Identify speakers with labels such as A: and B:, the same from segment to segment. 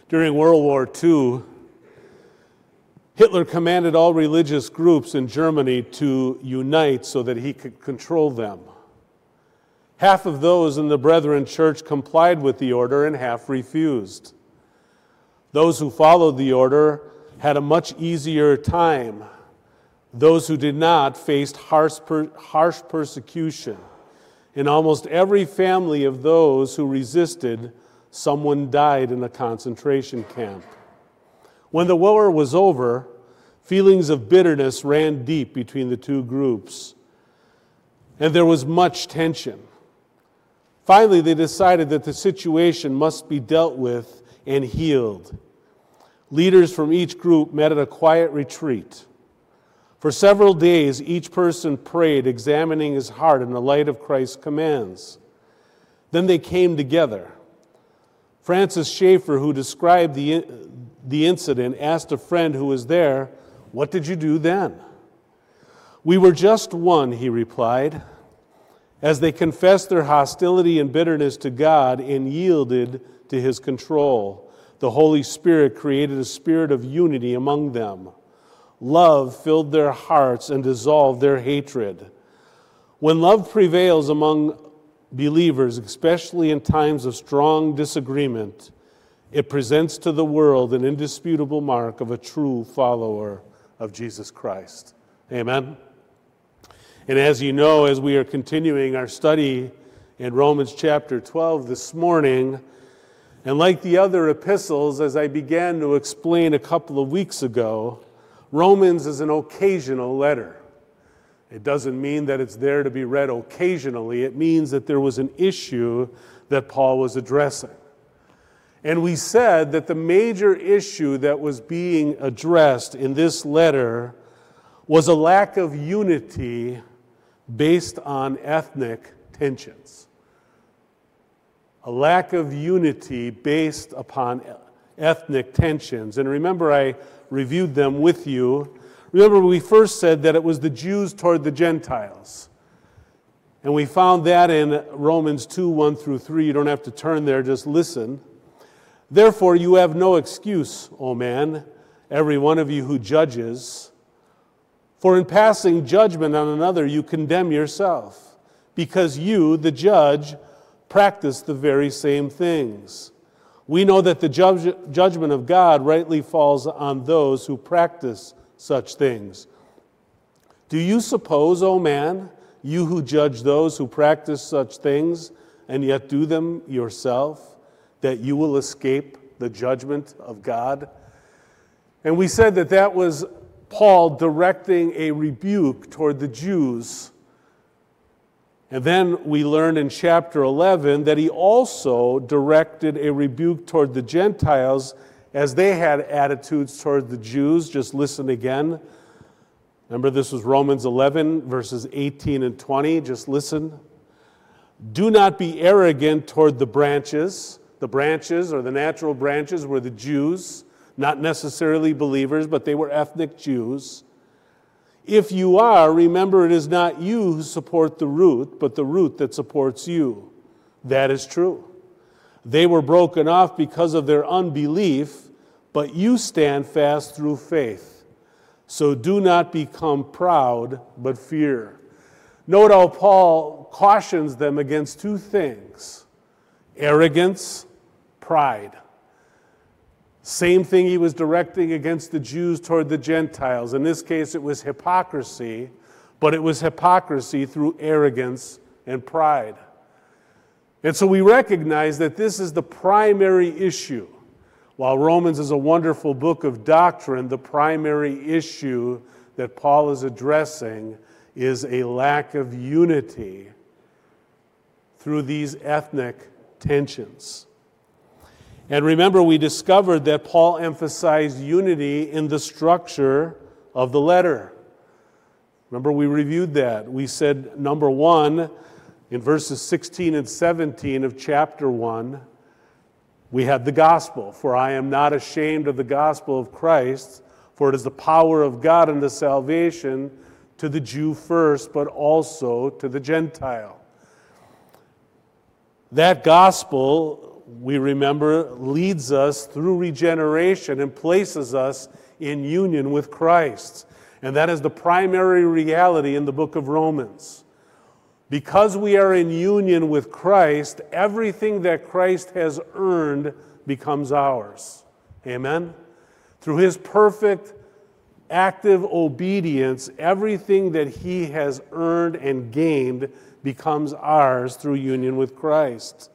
A: During World War II, Hitler commanded all religious groups in Germany to unite so that he could control them. Half of those in the Brethren Church complied with the order and half refused. Those who followed the order had a much easier time. Those who did not faced harsh persecution. In almost every family of those who resisted, someone died in a concentration camp. When the war was over, feelings of bitterness ran deep between the two groups, and there was much tension. Finally, they decided that the situation must be dealt with and healed. Leaders from each group met at a quiet retreat. For several days, each person prayed, examining his heart in the light of Christ's commands. Then they came together. Francis Schaeffer, who described the incident, asked a friend who was there, "What did you do then?" "We were just one," he replied. As they confessed their hostility and bitterness to God and yielded to His control, the Holy Spirit created a spirit of unity among them. Love filled their hearts and dissolved their hatred. When love prevails among believers, especially in times of strong disagreement, it presents to the world an indisputable mark of a true follower of Jesus Christ. Amen. And as you know, as we are continuing our study in Romans chapter 12 this morning, and like the other epistles, as I began to explain a couple of weeks ago, Romans is an occasional letter. It doesn't mean that it's there to be read occasionally. It means that there was an issue that Paul was addressing. And we said that the major issue that was being addressed in this letter was a lack of unity based on ethnic tensions. A lack of unity based upon ethnic tensions. And remember, I reviewed them with you. Remember, we first said that it was the Jews toward the Gentiles. And we found that in Romans 2, 1 through 3. You don't have to turn there, just listen. "Therefore you have no excuse, O man, every one of you who judges. For in passing judgment on another you condemn yourself, because you, the judge, practice the very same things. We know that the judgment of God rightly falls on those who practice such things. Do you suppose, O man, you who judge those who practice such things and yet do them yourself, that you will escape the judgment of God?" And we said that that was Paul directing a rebuke toward the Jews. And then we learned in chapter 11 that he also directed a rebuke toward the Gentiles as they had attitudes toward the Jews. Just listen again. Remember, this was Romans 11, verses 18 and 20. Just listen. "Do not be arrogant toward the branches." The branches, or the natural branches, were the Jews, not necessarily believers, but they were ethnic Jews. "If you are, remember it is not you who support the root, but the root that supports you." That is true. They were broken off because of their unbelief, but you stand fast through faith. So do not become proud, but fear. Note how Paul cautions them against two things: arrogance, pride. Same thing he was directing against the Jews toward the Gentiles. In this case, it was hypocrisy, but it was hypocrisy through arrogance and pride. And so we recognize that this is the primary issue. While Romans is a wonderful book of doctrine, the primary issue that Paul is addressing is a lack of unity through these ethnic tensions. And remember, we discovered that Paul emphasized unity in the structure of the letter. Remember, we reviewed that. We said, number one, in verses 16 and 17 of chapter 1, we had the gospel. "For I am not ashamed of the gospel of Christ, for it is the power of God unto salvation to the Jew first, but also to the Gentile." That gospel we remember, leads us through regeneration and places us in union with Christ. And that is the primary reality in the book of Romans. Because we are in union with Christ, everything that Christ has earned becomes ours. Amen? Through his perfect, active obedience, everything that he has earned and gained becomes ours through union with Christ.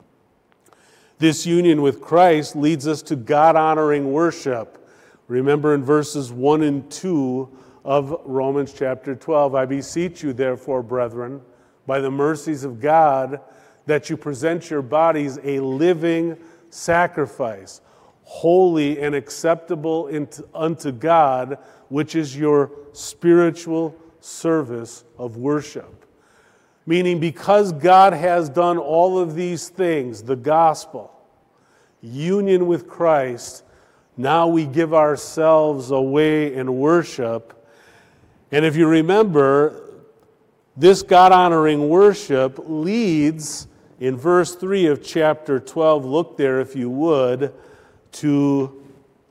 A: This union with Christ leads us to God-honoring worship. Remember in verses 1 and 2 of Romans chapter 12, I beseech you, therefore, brethren, by the mercies of God, that you present your bodies a living sacrifice, holy and acceptable unto God, which is your spiritual service of worship. Meaning, because God has done all of these things, the gospel, union with Christ, now we give ourselves away in worship. And if you remember, this God-honoring worship leads, in verse 3 of chapter 12, look there if you would, to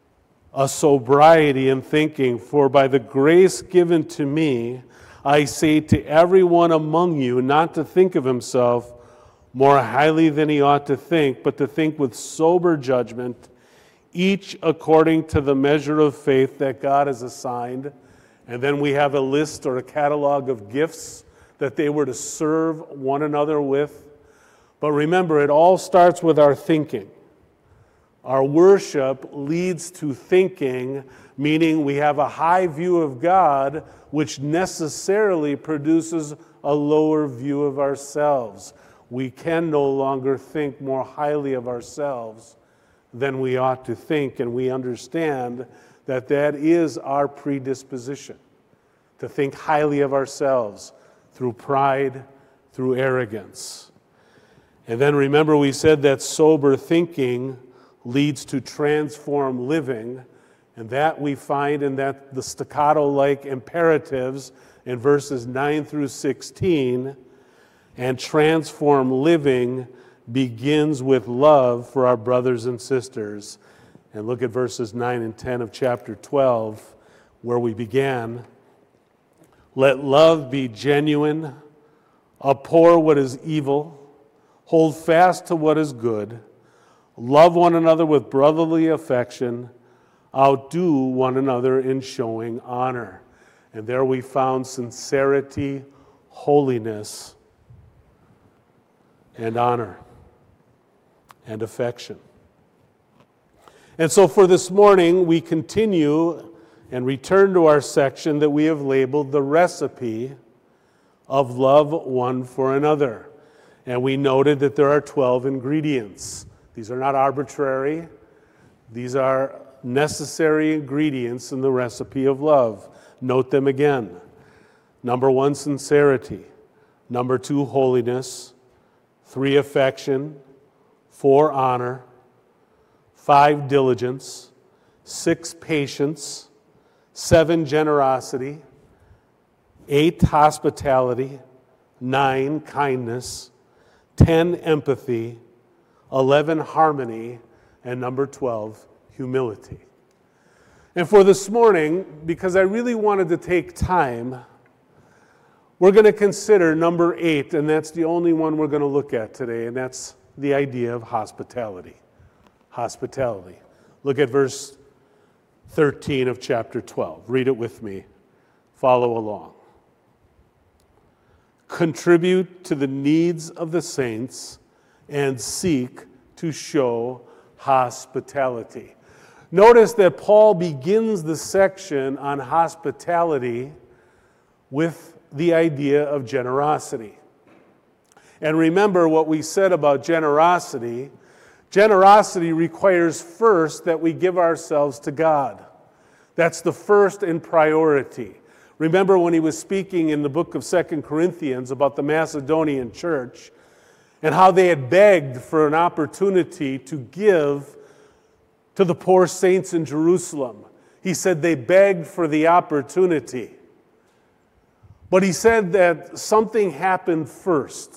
A: a sobriety in thinking. For by the grace given to me, I say to everyone among you not to think of himself more highly than he ought to think, but to think with sober judgment, each according to the measure of faith that God has assigned. And then we have a list or a catalog of gifts that they were to serve one another with. But remember, it all starts with our thinking. Our worship leads to thinking, meaning we have a high view of God, which necessarily produces a lower view of ourselves. We can no longer think more highly of ourselves than we ought to think, and we understand that that is our predisposition, to think highly of ourselves through pride, through arrogance. And then remember, we said that sober thinking leads to transformed living, and that we find in that the staccato-like imperatives in verses 9 through 16. And transformed living begins with love for our brothers and sisters. And look at verses 9 and 10 of chapter 12, where we began. Let love be genuine, abhor what is evil, hold fast to what is good, love one another with brotherly affection, outdo one another in showing honor. And there we found sincerity, holiness, and honor, and affection. And so for this morning, we continue and return to our section that we have labeled the recipe of love one for another. And we noted that there are 12 ingredients. These are not arbitrary. These are necessary ingredients in the recipe of love. Note them again. Number 1, sincerity. Number 2, holiness. 3, affection. 4, honor. 5, diligence. 6, patience. 7, generosity. 8, hospitality. 9, kindness. 10, empathy. 11, harmony. And number 12, humility. And for this morning, because I really wanted to take time, we're going to consider number 8, and that's the only one we're going to look at today, and that's the idea of hospitality. Hospitality. Look at verse 13 of chapter 12. Read it with me. Follow along. Contribute to the needs of the saints and seek to show hospitality. Notice that Paul begins the section on hospitality with the idea of generosity. And remember what we said about generosity. Generosity requires first that we give ourselves to God. That's the first in priority. Remember when he was speaking in the book of 2 Corinthians about the Macedonian church and how they had begged for an opportunity to give to the poor saints in Jerusalem. He said they begged for the opportunity. But he said that something happened first.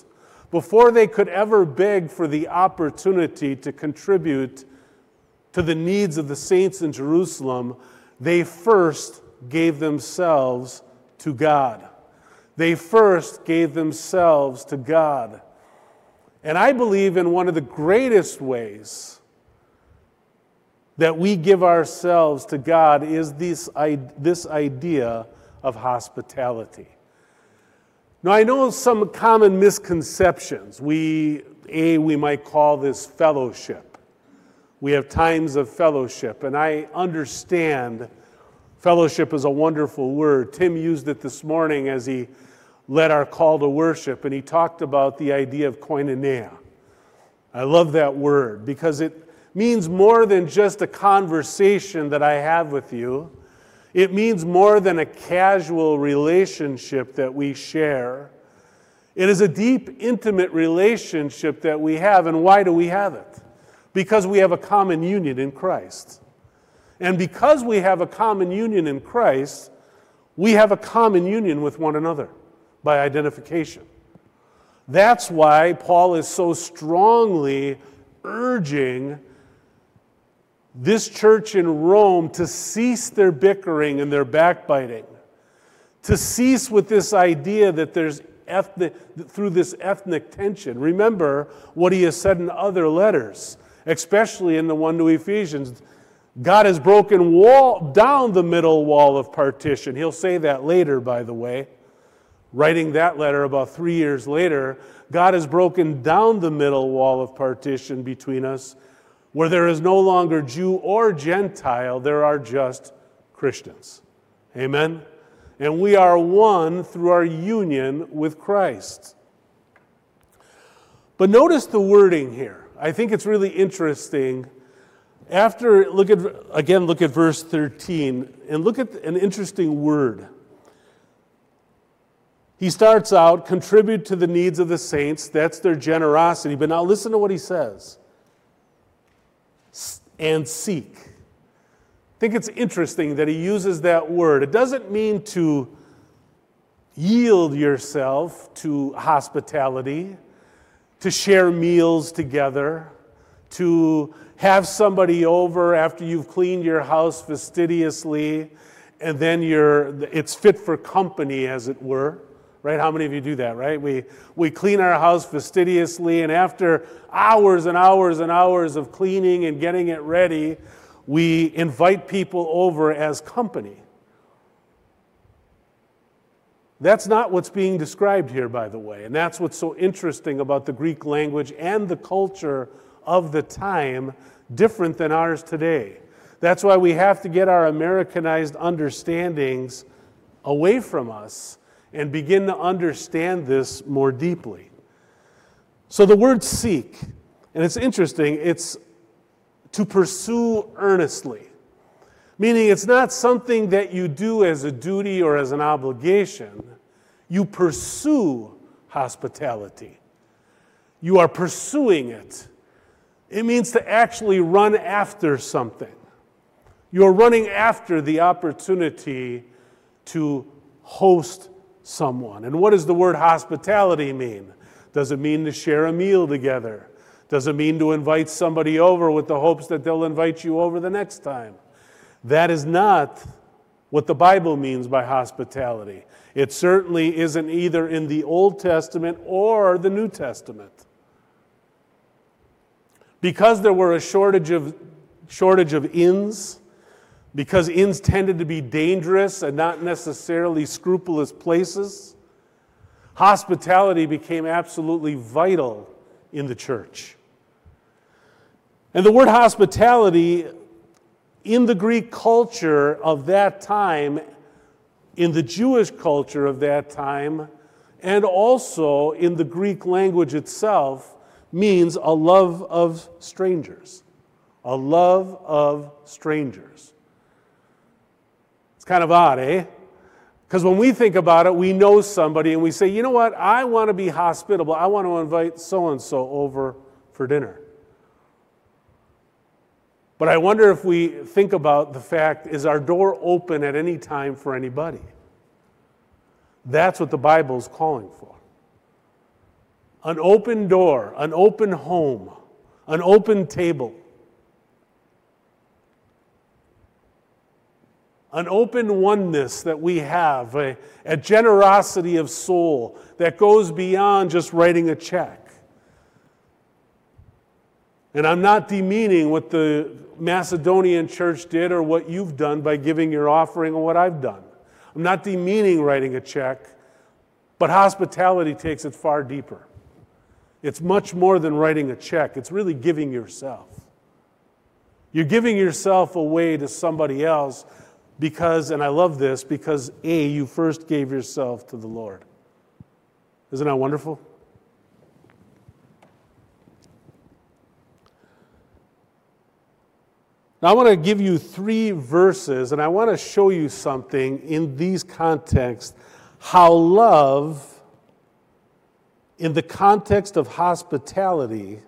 A: before they could ever beg for the opportunity to contribute to the needs of the saints in Jerusalem, they first gave themselves to God. They first gave themselves to God. And I believe in one of the greatest ways that we give ourselves to God is this idea of hospitality. Now, I know some common misconceptions. We might call this fellowship. We have times of fellowship, and I understand fellowship is a wonderful word. Tim used it this morning as he led our call to worship, and he talked about the idea of koinonia. I love that word because it means more than just a conversation that I have with you. It means more than a casual relationship that we share. It is a deep, intimate relationship that we have. And why do we have it? Because we have a common union in Christ. And because we have a common union in Christ, we have a common union with one another by identification. That's why Paul is so strongly urging this church in Rome to cease their bickering and their backbiting, to cease with this idea that there's through this ethnic tension. Remember what he has said in other letters, especially in the one to Ephesians. God has broken down the middle wall of partition. He'll say that later, by the way. Writing that letter about 3 years later, God has broken down the middle wall of partition between us, where there is no longer Jew or Gentile, there are just Christians. Amen? And we are one through our union with Christ. But notice the wording here. I think it's really interesting. Look at verse 13, and look at an interesting word. He starts out, contribute to the needs of the saints. That's their generosity. But now listen to what he says. And seek. I think it's interesting that he uses that word. It doesn't mean to yield yourself to hospitality, to share meals together, to have somebody over after you've cleaned your house fastidiously, and then it's fit for company, as it were. Right? How many of you do that, right? We clean our house fastidiously, and after hours and hours and hours of cleaning and getting it ready, we invite people over as company. That's not what's being described here, by the way, and that's what's so interesting about the Greek language and the culture of the time, different than ours today. That's why we have to get our Americanized understandings away from us and begin to understand this more deeply. So the word seek, and it's interesting, it's to pursue earnestly. Meaning it's not something that you do as a duty or as an obligation. You pursue hospitality. You are pursuing it. It means to actually run after something. You're running after the opportunity to host someone. And what does the word hospitality mean? Does it mean to share a meal together? Does it mean to invite somebody over with the hopes that they'll invite you over the next time? That is not what the Bible means by hospitality. It certainly isn't either in the Old Testament or the New Testament. Because there were a shortage of inns, because inns tended to be dangerous and not necessarily scrupulous places, hospitality became absolutely vital in the church. And the word hospitality in the Greek culture of that time, in the Jewish culture of that time, and also in the Greek language itself, means a love of strangers. A love of strangers. Kind of odd, eh? Because when we think about it, we know somebody and we say, you know what, I want to be hospitable. I want to invite so-and-so over for dinner. But I wonder if we think about the fact, is our door open at any time for anybody? That's what the Bible is calling for. an open door, an open home, an open table, an open oneness that we have, a generosity of soul that goes beyond just writing a check. And I'm not demeaning what the Macedonian church did or what you've done by giving your offering or what I've done. I'm not demeaning writing a check, but hospitality takes it far deeper. It's much more than writing a check. It's really giving yourself. You're giving yourself away to somebody else because, and I love this, because A, you first gave yourself to the Lord. Isn't that wonderful? Now I want to give you 3 verses, and I want to show you something in these contexts, how love, in the context of hospitality,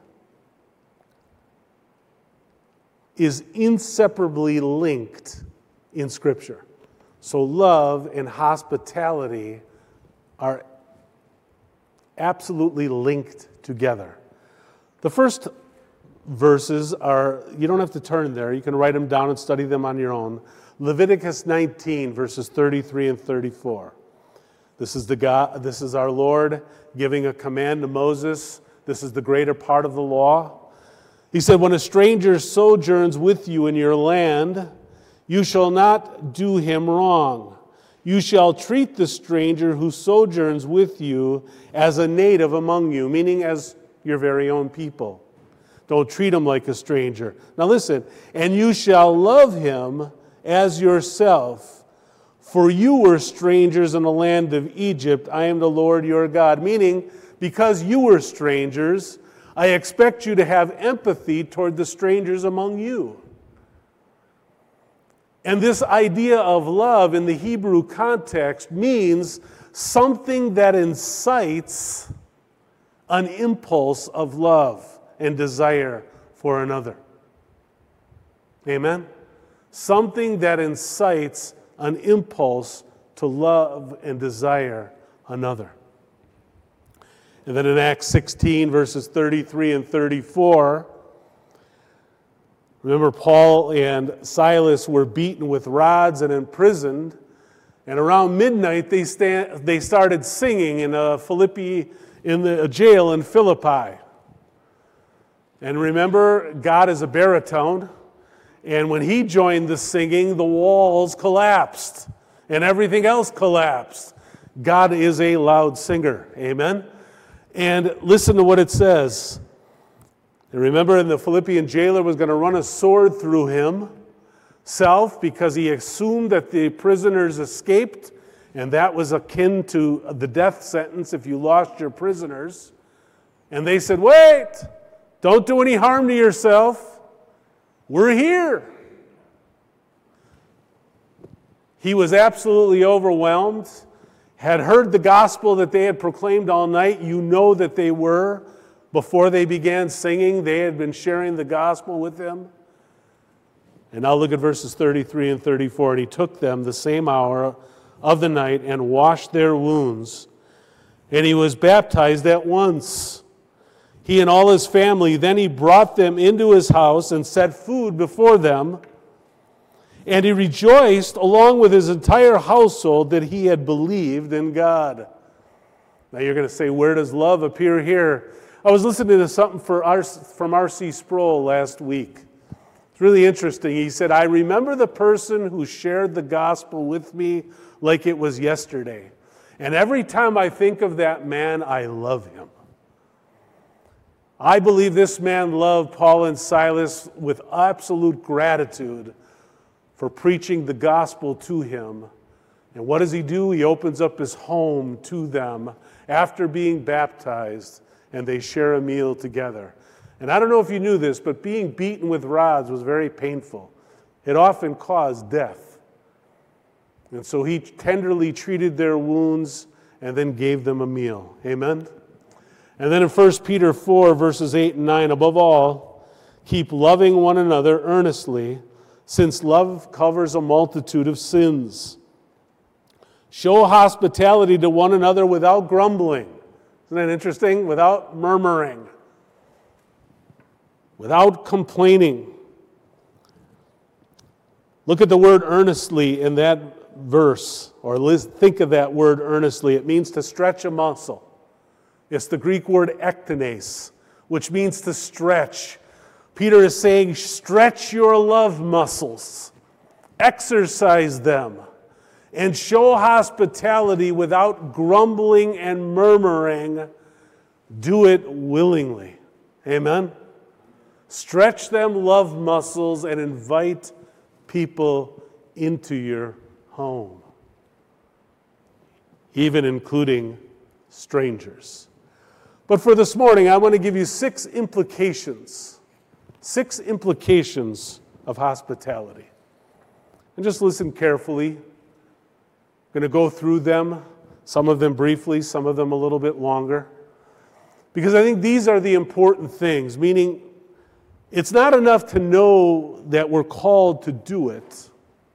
A: is inseparably linked in Scripture. So love and hospitality are absolutely linked together. The first verses are, you don't have to turn there, you can write them down and study them on your own. Leviticus 19, verses 33 and 34. This is our Lord giving a command to Moses. This is the greater part of the law. He said, when a stranger sojourns with you in your land, you shall not do him wrong. You shall treat the stranger who sojourns with you as a native among you, meaning as your very own people. Don't treat him like a stranger. Now listen, and you shall love him as yourself, for you were strangers in the land of Egypt. I am the Lord your God. Meaning, because you were strangers, I expect you to have empathy toward the strangers among you. And this idea of love in the Hebrew context means something that incites an impulse of love and desire for another. Amen? Something that incites an impulse to love and desire another. And then in Acts 16, verses 33 and 34, remember Paul and Silas were beaten with rods and imprisoned, and around midnight they started singing in the jail in Philippi. And remember, God is a baritone, and when he joined the singing, the walls collapsed and everything else collapsed. God is a loud singer. Amen? And listen to what it says. And remember, the Philippian jailer was going to run a sword through himself because he assumed that the prisoners escaped, and that was akin to the death sentence if you lost your prisoners. And they said, wait, don't do any harm to yourself. We're here. He was absolutely overwhelmed, had heard the gospel that they had proclaimed all night. You know that they were. Before they began singing, they had been sharing the gospel with them. And now look at verses 33 and 34. And he took them the same hour of the night and washed their wounds. And he was baptized at once, he and all his family. Then he brought them into his house and set food before them. And he rejoiced along with his entire household that he had believed in God. Now you're going to say, where does love appear here? I was listening to something from R.C. Sproul last week. It's really interesting. He said, I remember the person who shared the gospel with me like it was yesterday. And every time I think of that man, I love him. I believe this man loved Paul and Silas with absolute gratitude for preaching the gospel to him. And what does he do? He opens up his home to them after being baptized, and they share a meal together. And I don't know if you knew this, but being beaten with rods was very painful. It often caused death. And so he tenderly treated their wounds and then gave them a meal. Amen? And then in 1 Peter 4, verses 8 and 9, above all, keep loving one another earnestly, since love covers a multitude of sins. Show hospitality to one another without grumbling. Isn't that interesting? Without murmuring, without complaining. Look at the word earnestly in that verse, or think of that word earnestly. It means to stretch a muscle. It's the Greek word ektenes, which means to stretch. Peter is saying, stretch your love muscles, exercise them, and show hospitality without grumbling and murmuring. Do it willingly. Amen? Stretch them love muscles and invite people into your home, even including strangers. But for this morning, I want to give you 6 implications of hospitality. And just listen carefully. I'm going to go through them, some of them briefly, some of them a little bit longer, because I think these are the important things, meaning it's not enough to know that we're called to do it,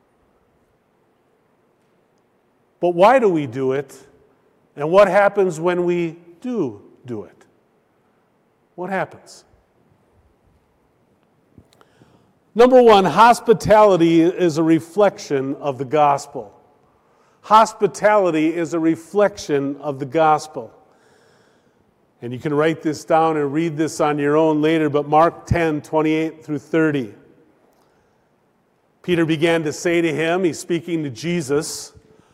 A: but why do we do it? And what happens when we do it? What happens? Number one, hospitality is a reflection of the gospel. Hospitality is a reflection of the gospel. And you can write this down and read this on your own later, but Mark 10, 28 through 30. Peter began to say to him, he's speaking to Jesus,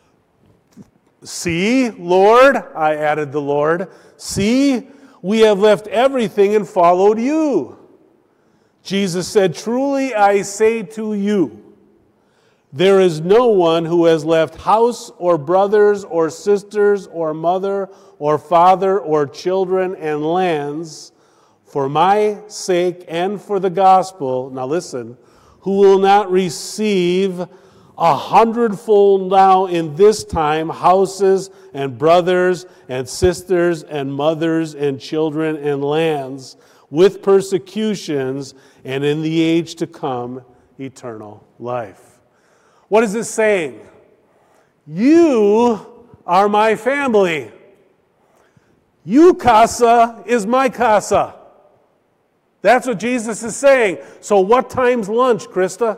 A: "See, Lord," I added the Lord, "see, we have left everything and followed you." Jesus said, "Truly I say to you, there is no one who has left house or brothers or sisters or mother or father or children and lands for my sake and for the gospel," now listen, "who will not receive 100-fold now in this time houses and brothers and sisters and mothers and children and lands, with persecutions, and in the age to come eternal life." What is this saying? You are my family. You casa is my casa. That's what Jesus is saying. So what time's lunch, Krista?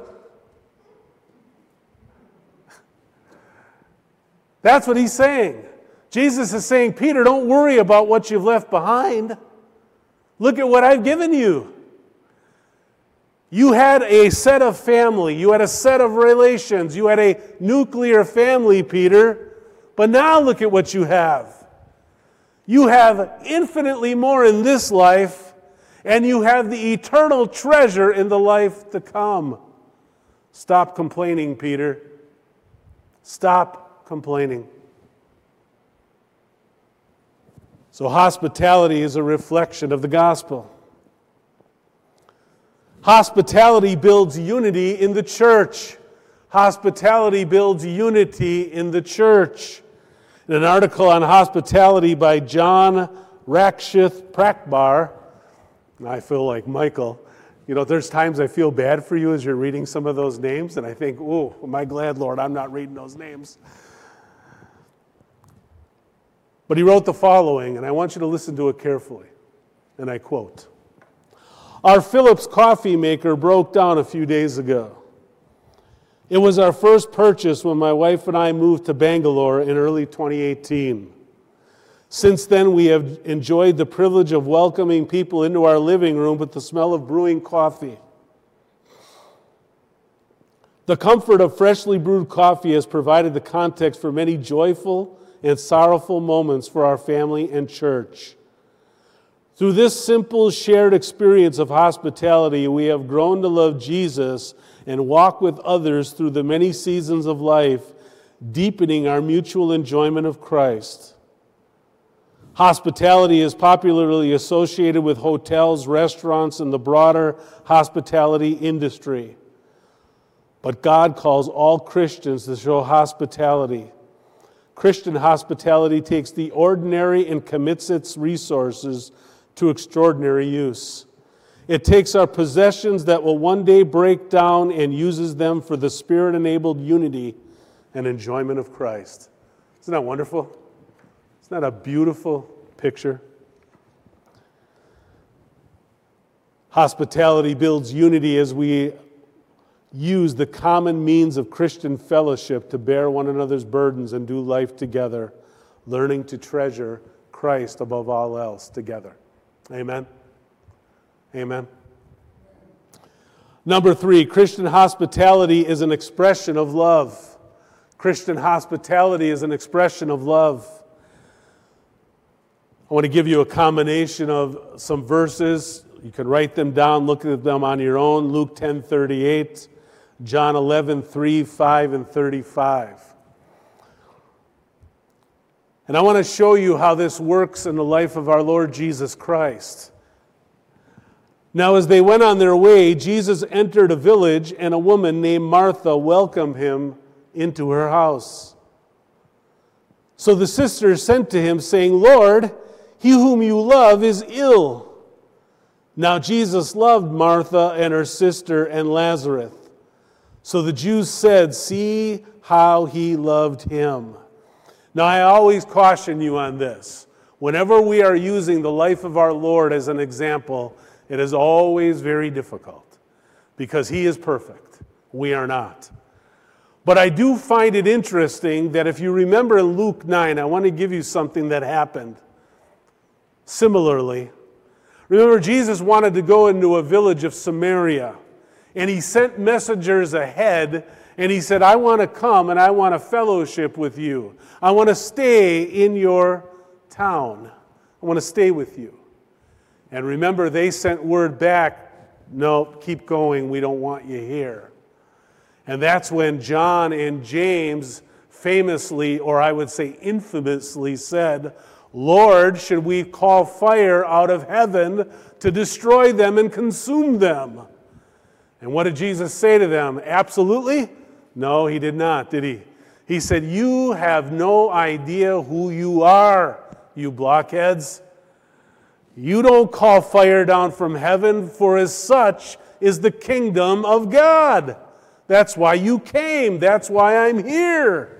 A: That's what he's saying. Jesus is saying, Peter, don't worry about what you've left behind. Look at what I've given you. You had a set of family. You had a set of relations. You had a nuclear family, Peter. But now look at what you have. You have infinitely more in this life, and you have the eternal treasure in the life to come. Stop complaining, Peter. Stop complaining. So hospitality is a reflection of the gospel. Hospitality builds unity in the church. Hospitality builds unity in the church. In an article on hospitality by John Rakshith Prakbar, and I feel like Michael, there's times I feel bad for you as you're reading some of those names, and I think, oh, am I glad, Lord, I'm not reading those names. But he wrote the following, and I want you to listen to it carefully, and I quote, "Our Philips coffee maker broke down a few days ago. It was our first purchase when my wife and I moved to Bangalore in early 2018. Since then, we have enjoyed the privilege of welcoming people into our living room with the smell of brewing coffee. The comfort of freshly brewed coffee has provided the context for many joyful and sorrowful moments for our family and church. Through this simple shared experience of hospitality, we have grown to love Jesus and walk with others through the many seasons of life, deepening our mutual enjoyment of Christ. Hospitality is popularly associated with hotels, restaurants, and the broader hospitality industry. But God calls all Christians to show hospitality. Christian hospitality takes the ordinary and commits its resources to extraordinary use. It takes our possessions that will one day break down and uses them for the Spirit-enabled unity and enjoyment of Christ." Isn't that wonderful? Isn't that a beautiful picture. Hospitality builds unity as we use the common means of Christian fellowship to bear one another's burdens and do life together, learning to treasure Christ above all else together. Amen? Amen. Number 3, Christian hospitality is an expression of love. Christian hospitality is an expression of love. I want to give you a combination of some verses. You can write them down, look at them on your own. Luke 10:38, John 11:3, 5, and 35. And I want to show you how this works in the life of our Lord Jesus Christ. Now, as they went on their way, Jesus entered a village, and a woman named Martha welcomed him into her house. So the sisters sent to him, saying, "Lord, he whom you love is ill." Now Jesus loved Martha and her sister and Lazarus. So the Jews said, "See how he loved him." Now I always caution you on this. Whenever we are using the life of our Lord as an example, it is always very difficult because he is perfect. We are not. But I do find it interesting that if you remember in Luke 9, I want to give you something that happened similarly. Remember, Jesus wanted to go into a village of Samaria, and he sent messengers ahead, and he said, "I want to come and I want to fellowship with you. I want to stay in your town. I want to stay with you." And remember, they sent word back, "No, keep going, we don't want you here." And that's when John and James famously, or I would say infamously, said, "Lord, should we call fire out of heaven to destroy them and consume them?" And what did Jesus say to them? Absolutely? No, he did not, did he? He said, "You have no idea who you are, you blockheads. You don't call fire down from heaven, for as such is the kingdom of God. That's why you came. That's why I'm here."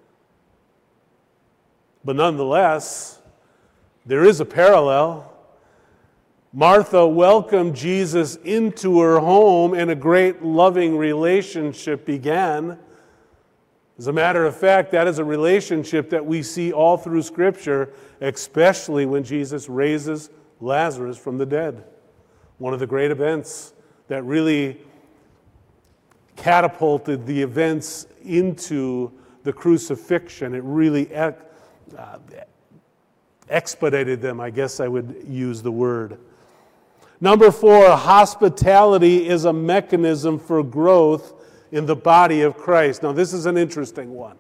A: But nonetheless, there is a parallel. Martha welcomed Jesus into her home, and a great loving relationship began. As a matter of fact, that is a relationship that we see all through Scripture, especially when Jesus raises Lazarus from the dead. One of the great events that really catapulted the events into the crucifixion. It really expedited them, I guess I would use the word. Number 4, hospitality is a mechanism for growth in the body of Christ. Now, this is an interesting one.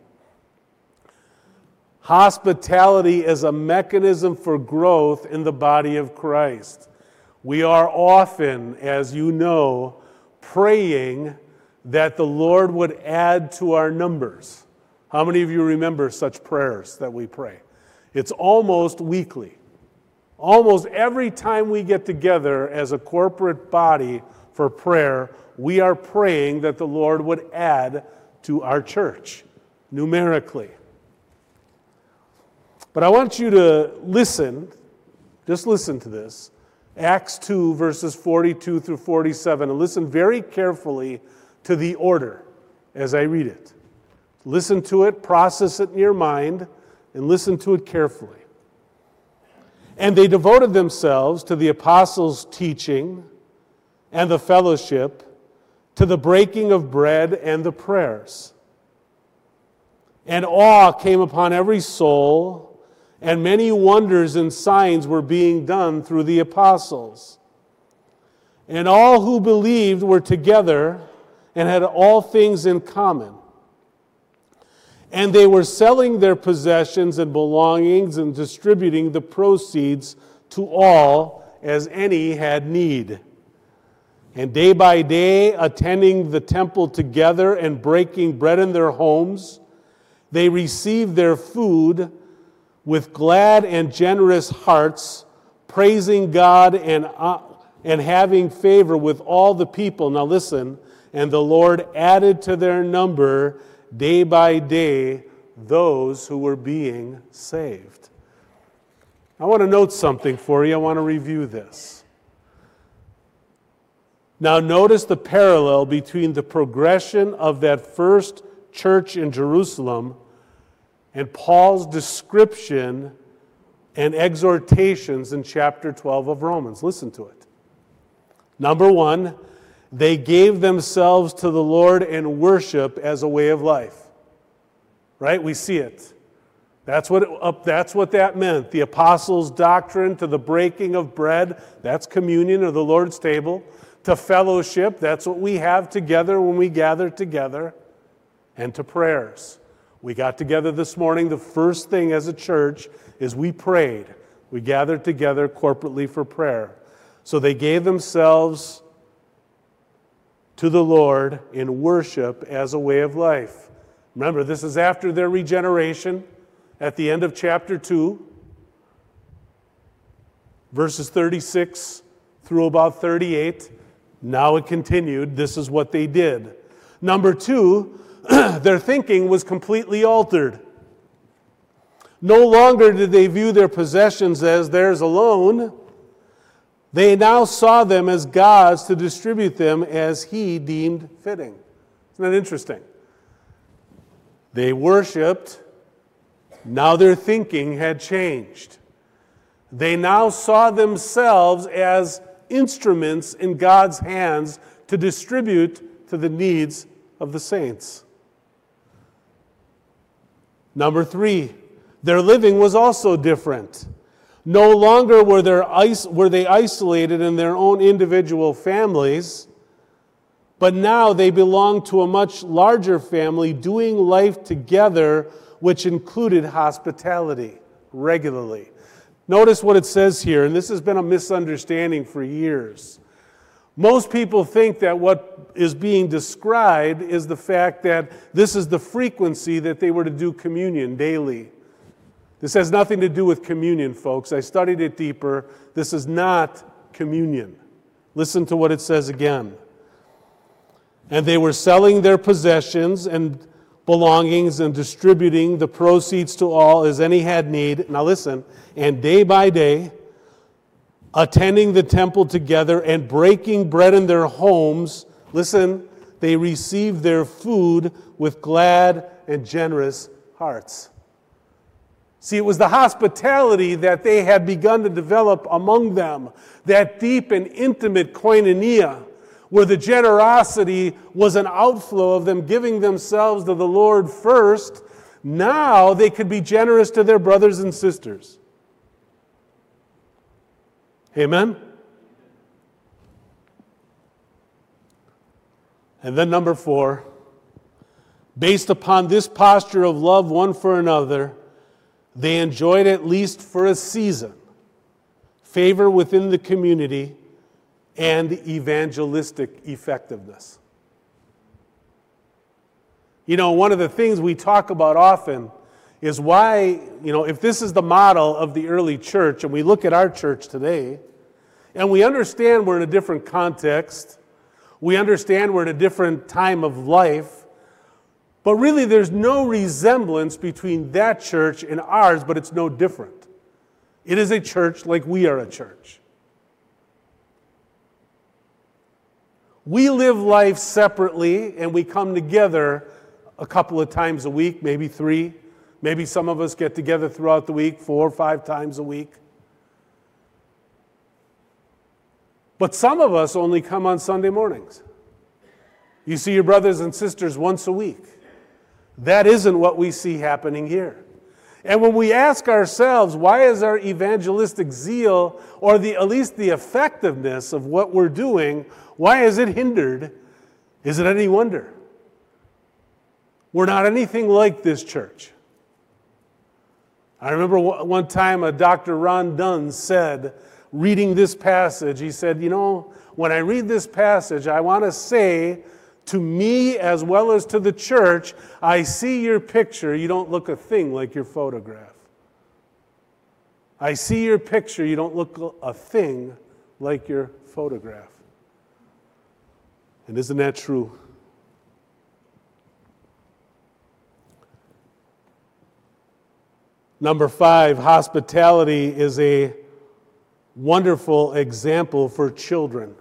A: Hospitality is a mechanism for growth in the body of Christ. We are often, as you know, praying that the Lord would add to our numbers. How many of you remember such prayers that we pray? It's almost weekly. Almost every time we get together as a corporate body for prayer, we are praying that the Lord would add to our church numerically. But I want you to listen, just listen to this. Acts 2, verses 42 through 47, and listen very carefully to the order as I read it. Listen to it, process it in your mind, and listen to it carefully. "And they devoted themselves to the apostles' teaching and the fellowship, to the breaking of bread and the prayers. And awe came upon every soul, and many wonders and signs were being done through the apostles. And all who believed were together and had all things in common. And they were selling their possessions and belongings and distributing the proceeds to all as any had need. And day by day, attending the temple together and breaking bread in their homes, they received their food with glad and generous hearts, praising God and having favor with all the people." Now listen, "and the Lord added to their number day by day those who were being saved." I want to note something for you. I want to review this. Now notice the parallel between the progression of that first church in Jerusalem and Paul's description and exhortations in chapter 12 of Romans. Listen to it. Number one, they gave themselves to the Lord and worship as a way of life. Right? We see it. That's what that meant. The apostles' doctrine to the breaking of bread, that's communion or the Lord's table. To fellowship, that's what we have together when we gather together. And to prayers. We got together this morning. The first thing as a church is we prayed. We gathered together corporately for prayer. So they gave themselves to the Lord in worship as a way of life. Remember, this is after their regeneration at the end of chapter 2, verses 36 through about 38. Now it continued. This is what they did. Number two, their thinking was completely altered. No longer did they view their possessions as theirs alone. They now saw them as God's to distribute them as He deemed fitting. Isn't that interesting? They worshiped. Now their thinking had changed. They now saw themselves as instruments in God's hands to distribute to the needs of the saints. Number three, their living was also different. No longer were they isolated in their own individual families, but now they belonged to a much larger family doing life together, which included hospitality regularly. Notice what it says here, and this has been a misunderstanding for years. Most people think that what is being described is the fact that this is the frequency that they were to do communion daily. This has nothing to do with communion, folks. I studied it deeper. This is not communion. Listen to what it says again. And they were selling their possessions and belongings and distributing the proceeds to all as any had need. Now listen, and day by day, attending the temple together and breaking bread in their homes, listen, they received their food with glad and generous hearts. See, it was the hospitality that they had begun to develop among them, that deep and intimate koinonia, where the generosity was an outflow of them giving themselves to the Lord first. Now they could be generous to their brothers and sisters. Amen? And then number 4, based upon this posture of love one for another, they enjoyed, at least for a season, favor within the community and evangelistic effectiveness. You know, one of the things we talk about often is why, if this is the model of the early church, and we look at our church today, and we understand we're in a different context, we understand we're in a different time of life, but really there's no resemblance between that church and ours, but it's no different. It is a church like we are a church. We live life separately, and we come together a couple of times a week, maybe 3. Maybe some of us get together throughout the week 4 or 5 times a week. But some of us only come on Sunday mornings. You see your brothers and sisters once a week. That isn't what we see happening here. And when we ask ourselves, why is our evangelistic zeal, or at least the effectiveness of what we're doing, why is it hindered? Is it any wonder? We're not anything like this church. I remember one time Dr. Ron Dunn said, reading this passage, he said, when I read this passage, I want to say to me as well as to the church, I see your picture, you don't look a thing like your photograph. I see your picture, you don't look a thing like your photograph. And isn't that true? Number 5, hospitality is a wonderful example for children.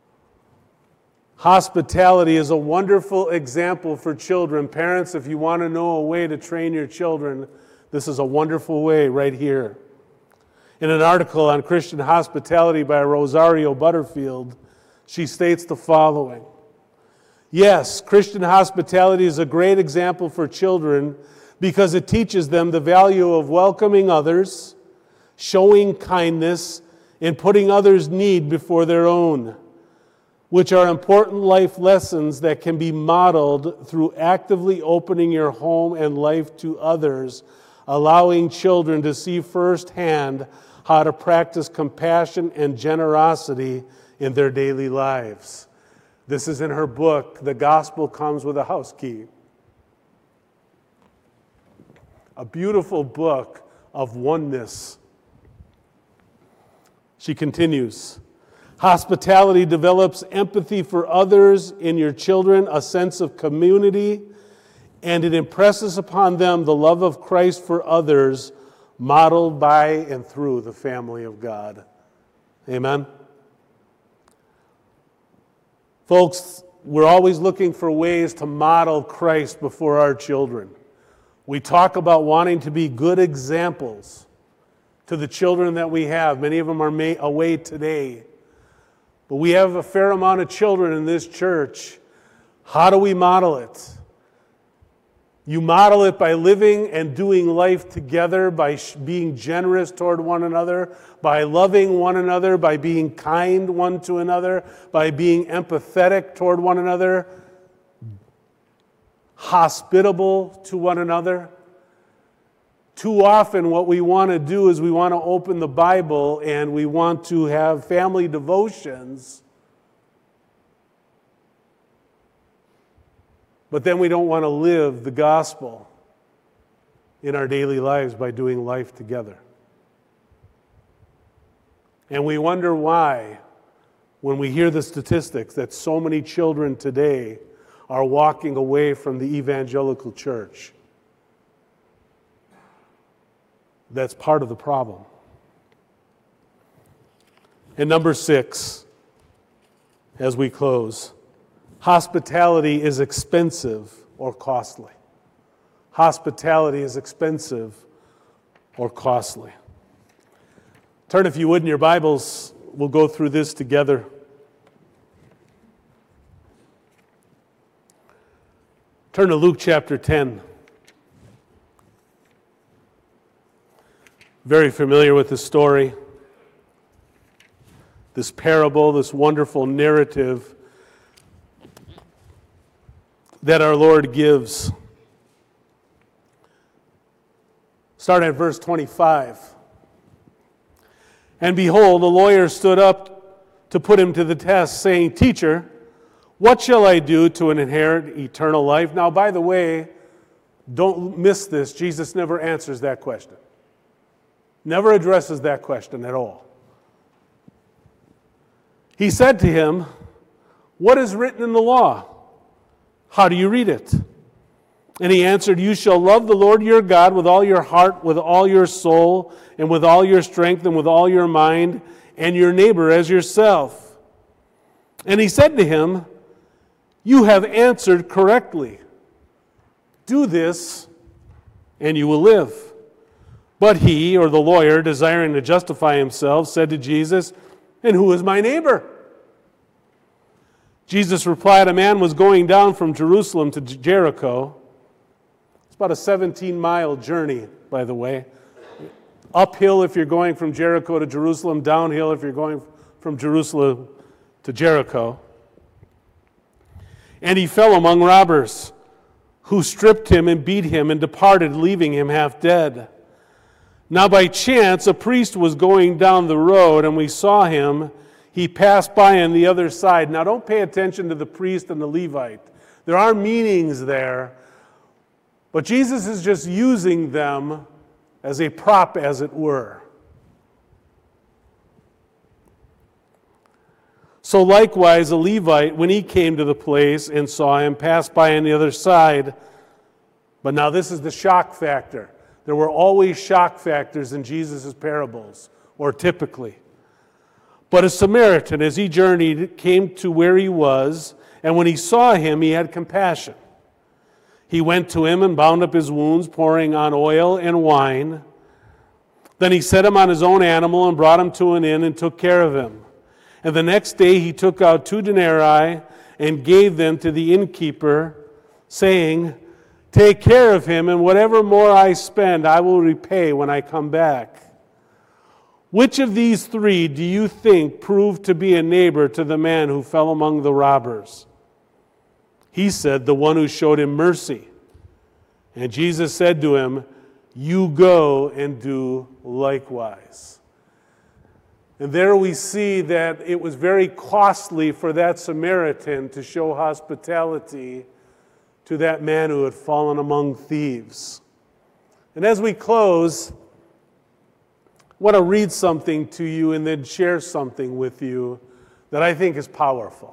A: Hospitality is a wonderful example for children. Parents, if you want to know a way to train your children, this is a wonderful way right here. In an article on Christian hospitality by Rosario Butterfield, she states the following: yes, Christian hospitality is a great example for children because it teaches them the value of welcoming others, showing kindness, and putting others' need before their own, which are important life lessons that can be modeled through actively opening your home and life to others, allowing children to see firsthand how to practice compassion and generosity in their daily lives. This is in her book, The Gospel Comes with a House Key. A beautiful book of oneness. She continues, hospitality develops empathy for others in your children, a sense of community, and it impresses upon them the love of Christ for others, modeled by and through the family of God. Amen? Folks, we're always looking for ways to model Christ before our children. We talk about wanting to be good examples to the children that we have. Many of them are away today. But we have a fair amount of children in this church. How do we model it? You model it by living and doing life together, by being generous toward one another, by loving one another, by being kind one to another, by being empathetic toward one another, hospitable to one another. Too often what we want to do is we want to open the Bible and we want to have family devotions, but then we don't want to live the gospel in our daily lives by doing life together. And we wonder why, when we hear the statistics that so many children today are walking away from the evangelical church. That's part of the problem. And number 6, as we close, hospitality is expensive or costly. Hospitality is expensive or costly. Turn, if you would, in your Bibles. We'll go through this together. Turn to Luke chapter 10. Very familiar with this story, this parable, this wonderful narrative that our Lord gives. Start at verse 25. And behold, a lawyer stood up to put him to the test, saying, Teacher, what shall I do to inherit eternal life? Now, by the way, don't miss this. Jesus never answers that question. Never addresses that question at all. He said to him, What is written in the law? How do you read it? And he answered, You shall love the Lord your God with all your heart, with all your soul, and with all your strength, and with all your mind, and your neighbor as yourself. And he said to him, You have answered correctly. Do this, and you will live. But he, or the lawyer, desiring to justify himself, said to Jesus, And who is my neighbor? Jesus replied, A man was going down from Jerusalem to Jericho. It's about a 17-mile journey, by the way. Uphill if you're going from Jericho to Jerusalem, downhill if you're going from Jerusalem to Jericho. And he fell among robbers, who stripped him and beat him and departed, leaving him half dead. Now by chance a priest was going down the road, and we saw him. He passed by on the other side. Now don't pay attention to the priest and the Levite. There are meanings there, but Jesus is just using them as a prop, as it were. So likewise a Levite, when he came to the place and saw him, passed by on the other side. But now this is the shock factor. There were always shock factors in Jesus' parables, or typically. But a Samaritan, as he journeyed, came to where he was, and when he saw him, he had compassion. He went to him and bound up his wounds, pouring on oil and wine. Then he set him on his own animal and brought him to an inn and took care of him. And the next day he took out 2 denarii and gave them to the innkeeper, saying, "Take care of him, and whatever more I spend, I will repay when I come back." Which of these 3 do you think proved to be a neighbor to the man who fell among the robbers? He said, "The one who showed him mercy." And Jesus said to him, "You go and do likewise." And there we see that it was very costly for that Samaritan to show hospitality to that man who had fallen among thieves. And as we close, I want to read something to you and then share something with you that I think is powerful.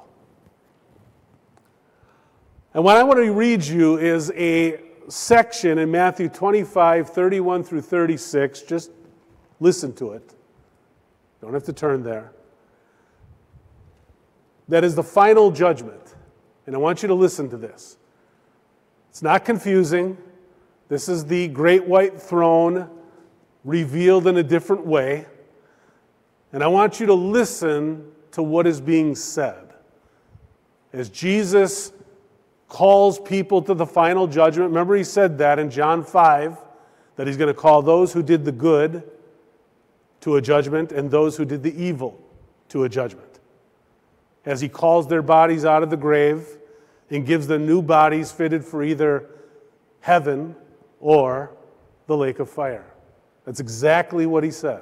A: And what I want to read you is a section in Matthew 25, 31 through 36. Just listen to it. Don't have to turn there. That is the final judgment. And I want you to listen to this. It's not confusing. This is the great white throne revealed in a different way. And I want you to listen to what is being said. As Jesus calls people to the final judgment, remember he said that in John 5, that he's going to call those who did the good to a judgment and those who did the evil to a judgment. As he calls their bodies out of the grave and gives them new bodies fitted for either heaven or the lake of fire. That's exactly what he said.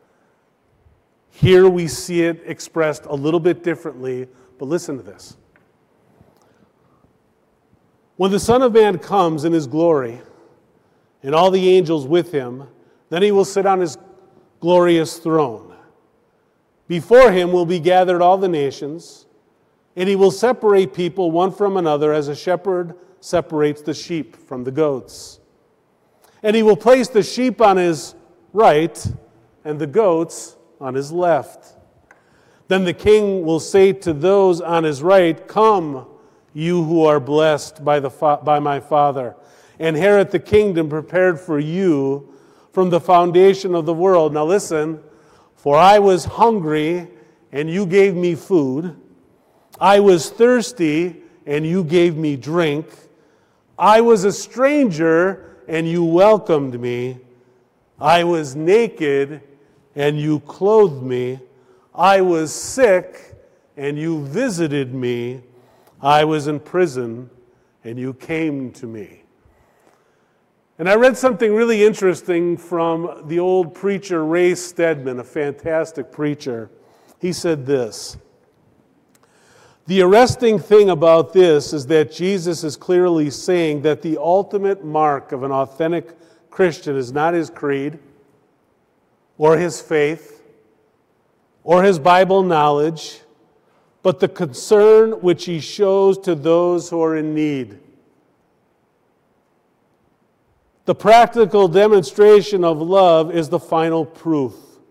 A: Here we see it expressed a little bit differently, but listen to this. When the Son of Man comes in his glory, and all the angels with him, then he will sit on his glorious throne. Before him will be gathered all the nations, and he will separate people one from another as a shepherd separates the sheep from the goats. And he will place the sheep on his right and the goats on his left. Then the king will say to those on his right, "Come, you who are blessed by my Father, inherit the kingdom prepared for you from the foundation of the world." Now listen, "For I was hungry, and you gave me food. I was thirsty, and you gave me drink. I was a stranger, and you welcomed me. I was naked, and you clothed me. I was sick, and you visited me. I was in prison, and you came to me." And I read something really interesting from the old preacher Ray Stedman, a fantastic preacher. He said this: "The arresting thing about this is that Jesus is clearly saying that the ultimate mark of an authentic Christian is not his creed, or his faith, or his Bible knowledge, but the concern which he shows to those who are in need. The practical demonstration of love is the final proof.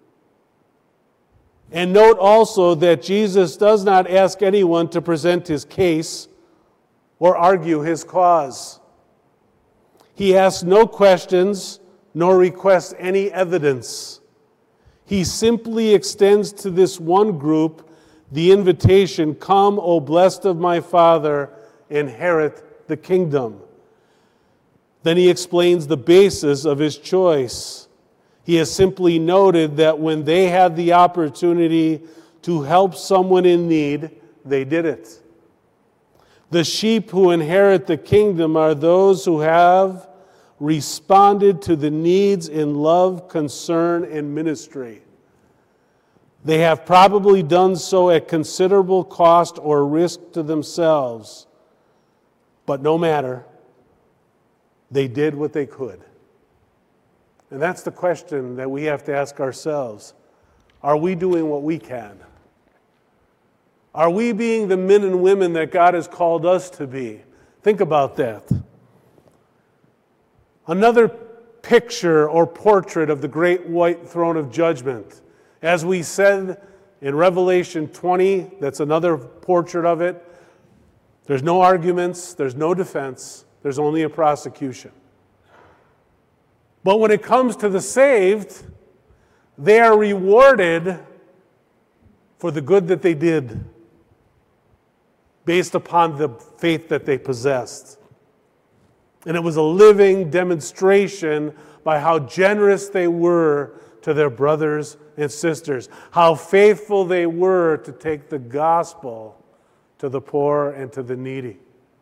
A: And note also that Jesus does not ask anyone to present his case or argue his cause. He asks no questions nor requests any evidence. He simply extends to this one group the invitation, "Come, O blessed of my Father, inherit the kingdom." Then he explains the basis of his choice. He has simply noted that when they had the opportunity to help someone in need, they did it. The sheep who inherit the kingdom are those who have responded to the needs in love, concern, and ministry. They have probably done so at considerable cost or risk to themselves. But no matter, they did what they could. And that's the question that we have to ask ourselves. Are we doing what we can? Are we being the men and women that God has called us to be? Think about that. Another picture or portrait of the great white throne of judgment. As we said in Revelation 20, that's another portrait of it. There's no arguments, there's no defense, there's only a prosecution. But when it comes to the saved, they are rewarded for the good that they did based upon the faith that they possessed. And it was a living demonstration by how generous they were to their brothers and sisters, how faithful they were to take the gospel to the poor and to the needy.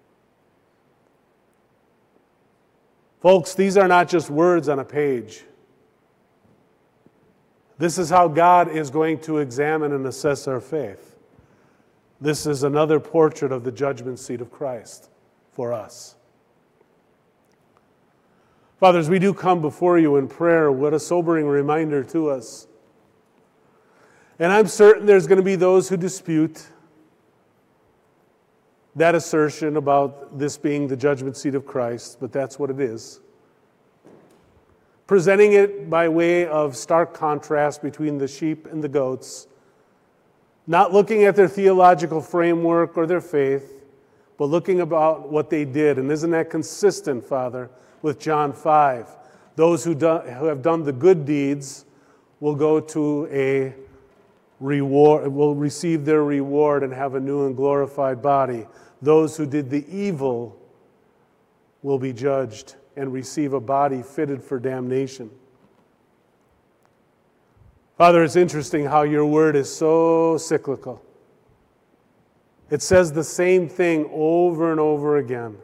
A: Folks, these are not just words on a page. This is how God is going to examine and assess our faith. This is another portrait of the judgment seat of Christ for us. Fathers, we do come before you in prayer. What a sobering reminder to us. And I'm certain there's going to be those who dispute that assertion about this being the judgment seat of Christ, but that's what it is. Presenting it by way of stark contrast between the sheep and the goats, not looking at their theological framework or their faith, but looking about what they did. And isn't that consistent, Father, with John 5? Those who have done the good deeds will go to a reward, will receive their reward and have a new and glorified body. Those who did the evil will be judged and receive a body fitted for damnation. Father, it's interesting how your word is so cyclical. It says the same thing over and over again.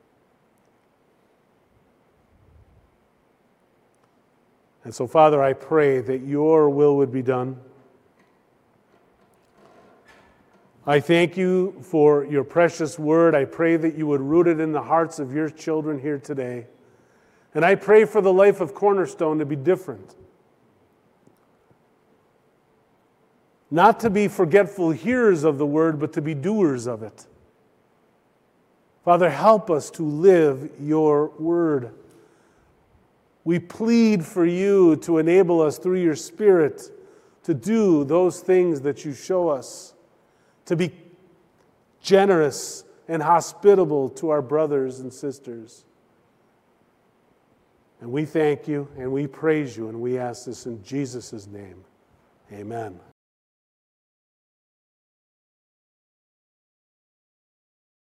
A: And so, Father, I pray that your will would be done. I thank you for your precious word. I pray that you would root it in the hearts of your children here today. And I pray for the life of Cornerstone to be different. Not to be forgetful hearers of the word, but to be doers of it. Father, help us to live your word. We plead for you to enable us through your Spirit to do those things that you show us, to be generous and hospitable to our brothers and sisters. And we thank you and we praise you and we ask this in Jesus' name. Amen.